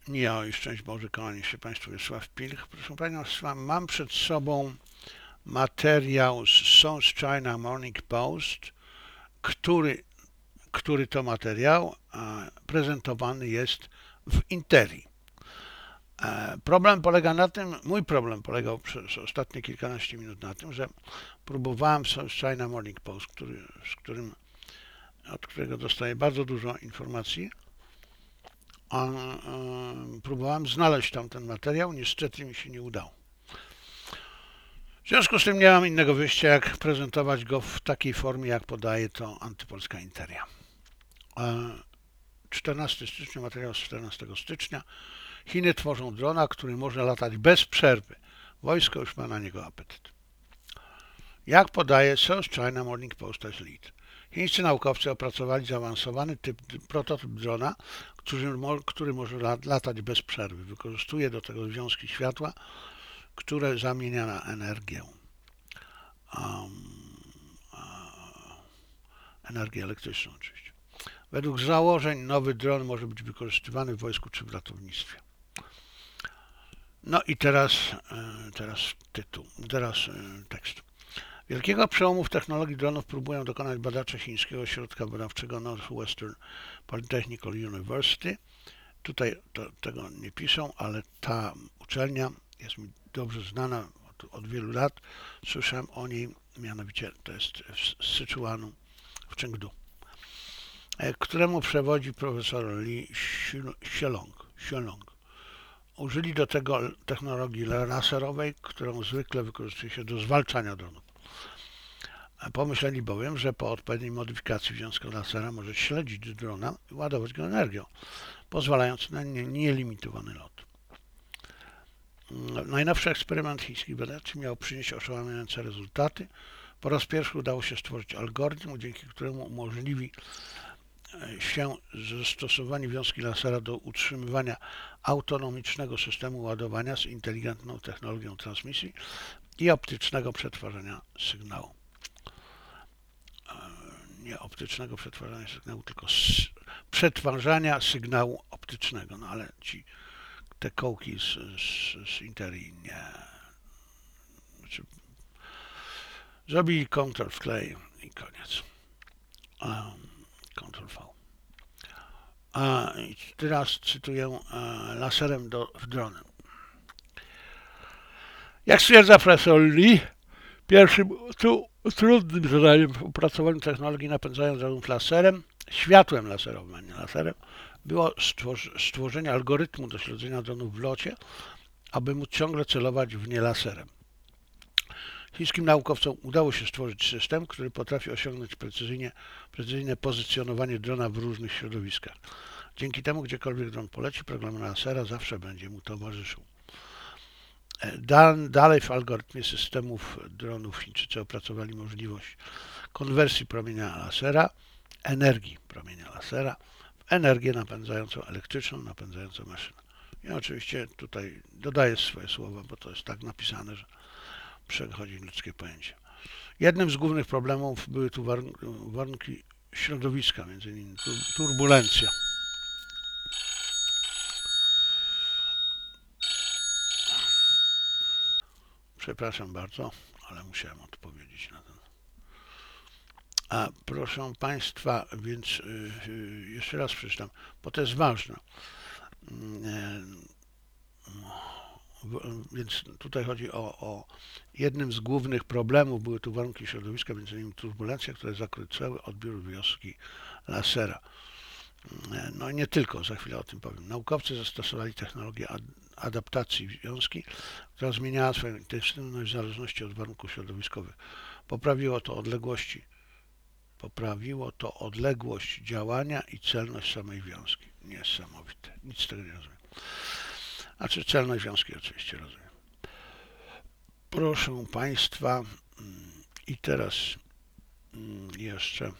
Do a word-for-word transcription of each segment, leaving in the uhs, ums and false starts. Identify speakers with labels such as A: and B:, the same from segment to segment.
A: Ja i szczęść Boże, kłania się Państwu Wiesław Pilch. Proszę Państwa, mam przed sobą materiał z South China Morning Post, który, który to materiał e, prezentowany jest w Interi. E, problem polega na tym, mój problem polegał przez ostatnie kilkanaście minut na tym, że próbowałem w South China Morning Post, który, z którym, od którego dostaję bardzo dużo informacji, A, a, próbowałem znaleźć tam ten materiał, niestety mi się nie udało. W związku z tym nie mam innego wyjścia, jak prezentować go w takiej formie, jak podaje to Antypolska Interia. czternastego stycznia, materiał z czternastego stycznia. Chiny tworzą drona, który może latać bez przerwy. Wojsko już ma na niego apetyt. Jak podaje South China Morning Post as Lead. Chińscy naukowcy opracowali zaawansowany typ, prototyp drona, który, który może latać bez przerwy. Wykorzystuje do tego związki światła, które zamienia na energię. Um, energię elektryczną oczywiście. Według założeń nowy dron może być wykorzystywany w wojsku czy w ratownictwie. No i teraz, teraz tytuł, teraz tekst. Wielkiego przełomu w technologii dronów próbują dokonać badacze chińskiego ośrodka badawczego Northwestern Polytechnical University. Tutaj to, tego nie piszą, ale ta uczelnia jest mi dobrze znana od, od wielu lat. Słyszałem o niej, mianowicie to jest w Syczuanu w Chengdu, któremu przewodzi profesor Li Xielong. Xielong. Użyli do tego technologii laserowej, którą zwykle wykorzystuje się do zwalczania dronów. Pomyśleli bowiem, że po odpowiedniej modyfikacji wiązka lasera może śledzić drona i ładować go energią, pozwalając na nielimitowany lot. Najnowszy eksperyment chińskich badaczy miał przynieść oszałamiające rezultaty. Po raz pierwszy udało się stworzyć algorytm, dzięki któremu umożliwi się zastosowanie wiązki lasera do utrzymywania autonomicznego systemu ładowania z inteligentną technologią transmisji i optycznego przetwarzania sygnału. Nie optycznego przetwarzania sygnału, tylko przetwarzania sygnału optycznego. No ale ci, te kołki z, z, z Interi nie. Znaczy, zrobili Ctrl wklej i koniec. Um, Ctrl V. A teraz cytuję laserem do, w dronem. Jak stwierdza profesor Lee, pierwszym tu trudnym zadaniem w opracowaniu technologii napędzają dronów laserem, światłem laserowym, a nie laserem, było stworzenie algorytmu do śledzenia dronów w locie, aby móc ciągle celować w nie laserem. Chińskim naukowcom udało się stworzyć system, który potrafi osiągnąć precyzyjnie, precyzyjne pozycjonowanie drona w różnych środowiskach. Dzięki temu, gdziekolwiek dron poleci, program lasera zawsze będzie mu towarzyszył. Dalej w algorytmie systemów dronów Chińczycy opracowali możliwość konwersji promienia lasera, energii promienia lasera w energię napędzającą elektryczną, napędzającą maszynę. I oczywiście tutaj dodaję swoje słowa, bo to jest tak napisane, że przechodzi ludzkie pojęcie. Jednym z głównych problemów były tu warunki środowiska, między innymi turbulencja. Przepraszam bardzo, ale musiałem odpowiedzieć na ten. A proszę Państwa, więc yy, jeszcze raz przeczytam, bo to jest ważne. Yy, więc tutaj chodzi o, o jednym z głównych problemów były tu warunki środowiska, między innymi turbulencja, które zakróciły odbiór wiązki lasera. No nie tylko, za chwilę o tym powiem. Naukowcy zastosowali technologię ad adaptacji wiązki, która zmieniała swoją intensywność w zależności od warunków środowiskowych. Poprawiło to odległości, poprawiło to odległość działania i celność samej wiązki. Niesamowite. Nic z tego nie rozumiem. Znaczy celność wiązki oczywiście rozumiem. Proszę Państwa, i teraz jeszcze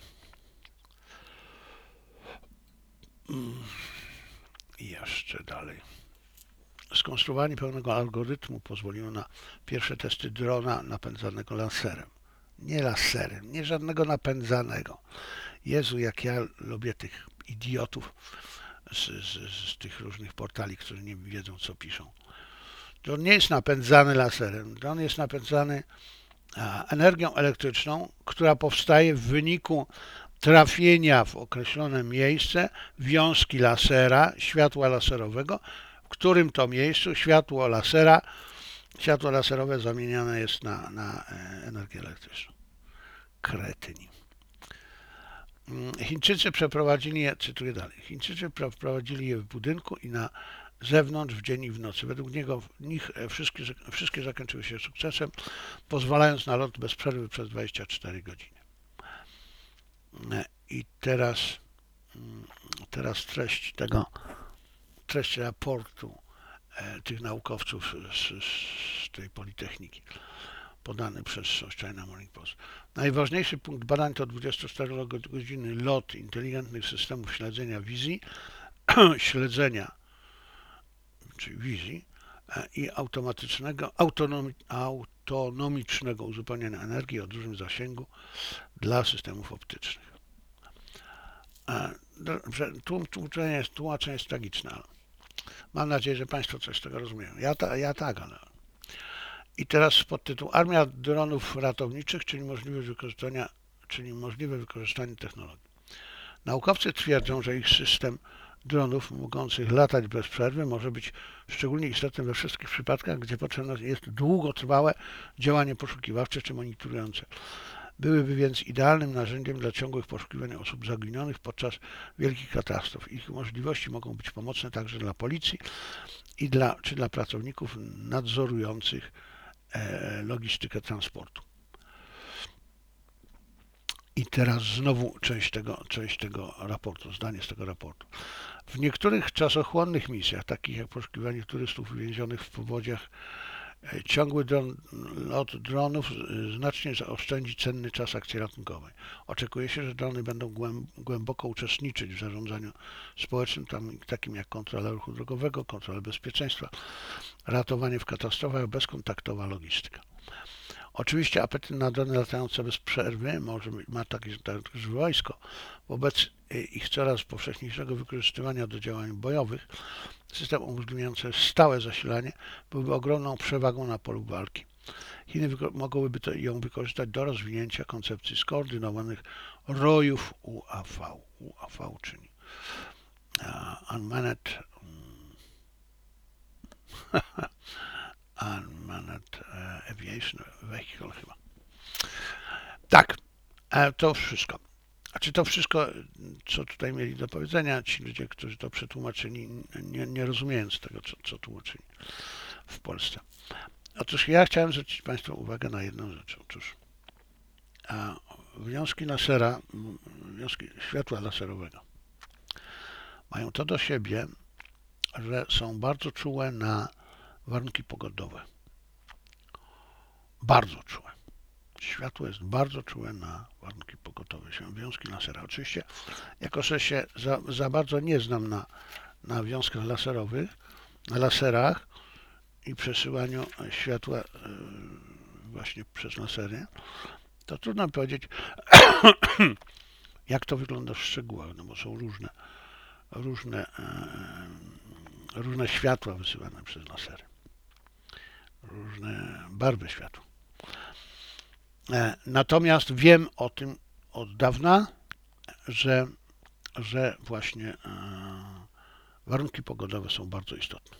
A: i jeszcze dalej. Skonstruowanie pełnego algorytmu pozwoliło na pierwsze testy drona napędzanego laserem. Nie laserem, nie żadnego napędzanego. Jezu, jak ja lubię tych idiotów, z, z, z tych różnych portali, które nie wiedzą, co piszą. Dron nie jest napędzany laserem, dron jest napędzany energią elektryczną, która powstaje w wyniku trafienia w określone miejsce wiązki lasera, światła laserowego, w którym to miejscu światło lasera, światło laserowe zamieniane jest na, na energię elektryczną. Kretyni. Chińczycy przeprowadzili je, cytuję dalej, Chińczycy przeprowadzili je w budynku i na zewnątrz w dzień i w nocy. Według niego nich wszystkie, wszystkie zakończyły się sukcesem, pozwalając na lot bez przerwy przez dwadzieścia cztery godziny. I teraz, teraz treść tego, treść raportu tych naukowców z, z tej Politechniki, podany przez China Morning Post. Najważniejszy punkt badań to dwudziestoczterogodzinny lot inteligentnych systemów śledzenia wizji, śledzenia, czyli wizji i automatycznego, autonomi, autonomicznego uzupełniania energii o dużym zasięgu dla systemów optycznych. Tłumaczenie jest, tłumaczenie jest tragiczne, ale mam nadzieję, że Państwo coś z tego rozumieją. Ja, ta, ja tak, ale... I teraz podtytuł Armia dronów ratowniczych, czyli możliwość wykorzystania, czyli możliwe wykorzystanie technologii. Naukowcy twierdzą, że ich system dronów mogących latać bez przerwy może być szczególnie istotny we wszystkich przypadkach, gdzie potrzebne jest długotrwałe działanie poszukiwawcze czy monitorujące. Byłyby więc idealnym narzędziem dla ciągłych poszukiwań osób zaginionych podczas wielkich katastrof. Ich możliwości mogą być pomocne także dla policji i dla, czy dla pracowników nadzorujących e, logistykę transportu. I teraz znowu część tego, część tego raportu, zdanie z tego raportu. W niektórych czasochłonnych misjach, takich jak poszukiwanie turystów uwięzionych w powodziach, ciągły dron, lot dronów znacznie zaoszczędzi cenny czas akcji ratunkowej. Oczekuje się, że drony będą głęboko uczestniczyć w zarządzaniu społecznym, tam, takim jak kontrola ruchu drogowego, kontrola bezpieczeństwa, ratowanie w katastrofach, bezkontaktowa logistyka. Oczywiście apetyt na drony latające bez przerwy może ma także wojsko. Wobec ich coraz powszechniejszego wykorzystywania do działań bojowych, system umożliwiający stałe zasilanie byłby ogromną przewagą na polu walki. Chiny mogłyby to, ją wykorzystać do rozwinięcia koncepcji skoordynowanych rojów U A V. U A V, czyli uh, Unmanned Unmanned uh, Aviation Vehicle chyba. Tak, to wszystko. A czy to wszystko, co tutaj mieli do powiedzenia ci ludzie, którzy to przetłumaczyli, nie, nie rozumiejąc tego, co, co tłumaczyli w Polsce. Otóż ja chciałem zwrócić Państwa uwagę na jedną rzecz. Otóż a wiązki lasera, wiązki światła laserowego mają to do siebie, że są bardzo czułe na warunki pogodowe. Bardzo czułe. Światło jest bardzo czułe na warunki pogodowe, się wiązki lasera. Oczywiście, jako że się za, za bardzo nie znam na, na wiązkach laserowych, na laserach i przesyłaniu światła yy, właśnie przez lasery, to trudno powiedzieć, jak to wygląda w szczegółach, no bo są różne, różne, yy, różne światła wysyłane przez lasery, różne barwy światła. Natomiast wiem o tym od dawna, że, że właśnie warunki pogodowe są bardzo istotne.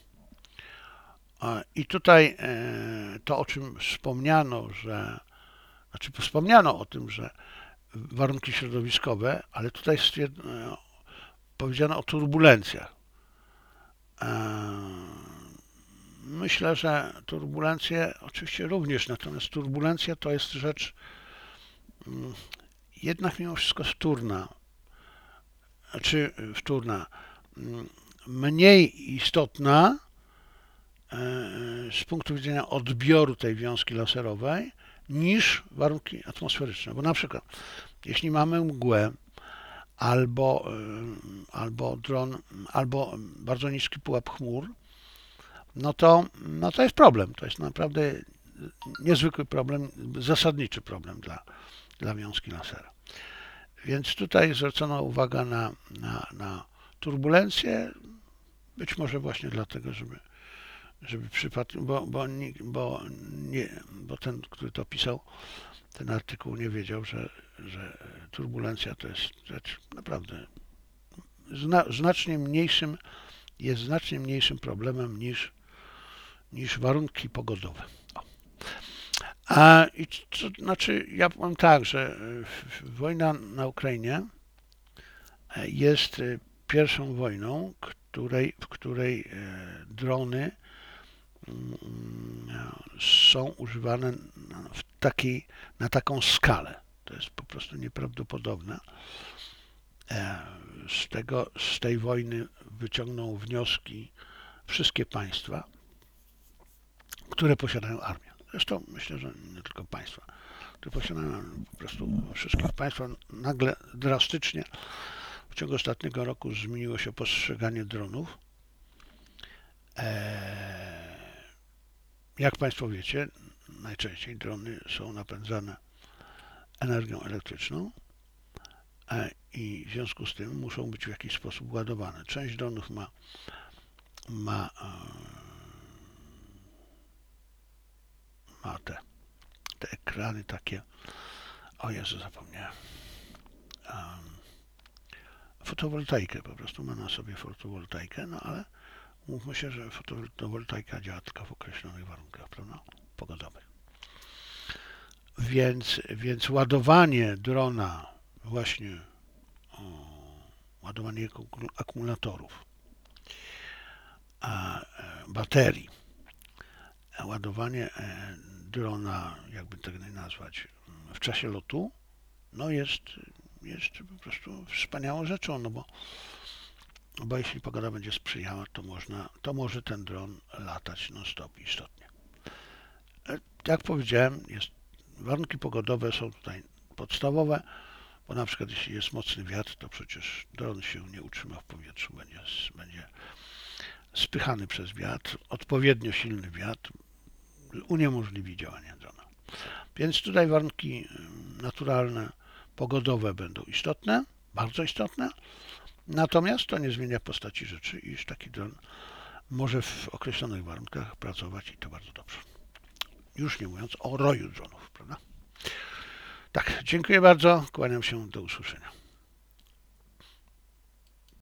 A: I tutaj to, o czym wspomniano, że, znaczy wspomniano o tym, że warunki środowiskowe, ale tutaj powiedziano o turbulencjach. Myślę, że turbulencje oczywiście również, natomiast turbulencja to jest rzecz jednak mimo wszystko wtórna, czy wtórna, mniej istotna z punktu widzenia odbioru tej wiązki laserowej niż warunki atmosferyczne. Bo na przykład, jeśli mamy mgłę albo, albo dron, albo bardzo niski pułap chmur, no to, no to jest problem. To jest naprawdę niezwykły problem, zasadniczy problem dla, dla wiązki lasera. Więc tutaj zwrócono uwagę na, na, na turbulencje, być może właśnie dlatego, żeby, żeby przypadkiem, bo, bo, nie, bo, nie, bo ten, który to pisał, ten artykuł nie wiedział, że, że turbulencja to jest rzecz naprawdę zna, znacznie mniejszym, jest znacznie mniejszym problemem niż, niż warunki pogodowe. O. A i to znaczy, ja powiem tak, że wojna na Ukrainie jest pierwszą wojną, której, w której drony są używane w takiej, na taką skalę. To jest po prostu nieprawdopodobne. Z, tego, z tej wojny wyciągną wnioski wszystkie państwa, które posiadają armię. Zresztą myślę, że nie tylko państwa, które posiadają po prostu wszystkich państwa. Nagle drastycznie w ciągu ostatniego roku zmieniło się postrzeganie dronów. Jak Państwo wiecie, najczęściej drony są napędzane energią elektryczną i w związku z tym muszą być w jakiś sposób ładowane. Część dronów ma, ma, ma te, te ekrany takie, o Jezu, zapomniałem, fotowoltaikę, po prostu ma na sobie fotowoltaikę, no ale mówmy się, że fotowoltaika działa tylko w określonych warunkach, prawda, pogodowych. Więc, więc ładowanie drona, właśnie o, ładowanie akumulatorów, a, baterii, a ładowanie drona, jakby tego nie nazwać, w czasie lotu, no jest, jest po prostu wspaniałą rzeczą, no bo, bo jeśli pogoda będzie sprzyjała, to można, to może ten dron latać non-stop istotnie. Jak powiedziałem, jest, warunki pogodowe są tutaj podstawowe, bo na przykład jeśli jest mocny wiatr, to przecież dron się nie utrzyma w powietrzu, będzie, będzie spychany przez wiatr, odpowiednio silny wiatr uniemożliwi działanie drona. Więc tutaj warunki naturalne, pogodowe będą istotne, bardzo istotne, natomiast to nie zmienia postaci rzeczy, iż taki dron może w określonych warunkach pracować i to bardzo dobrze. Już nie mówiąc o roju dronów, prawda? Tak, dziękuję bardzo, kłaniam się, do usłyszenia.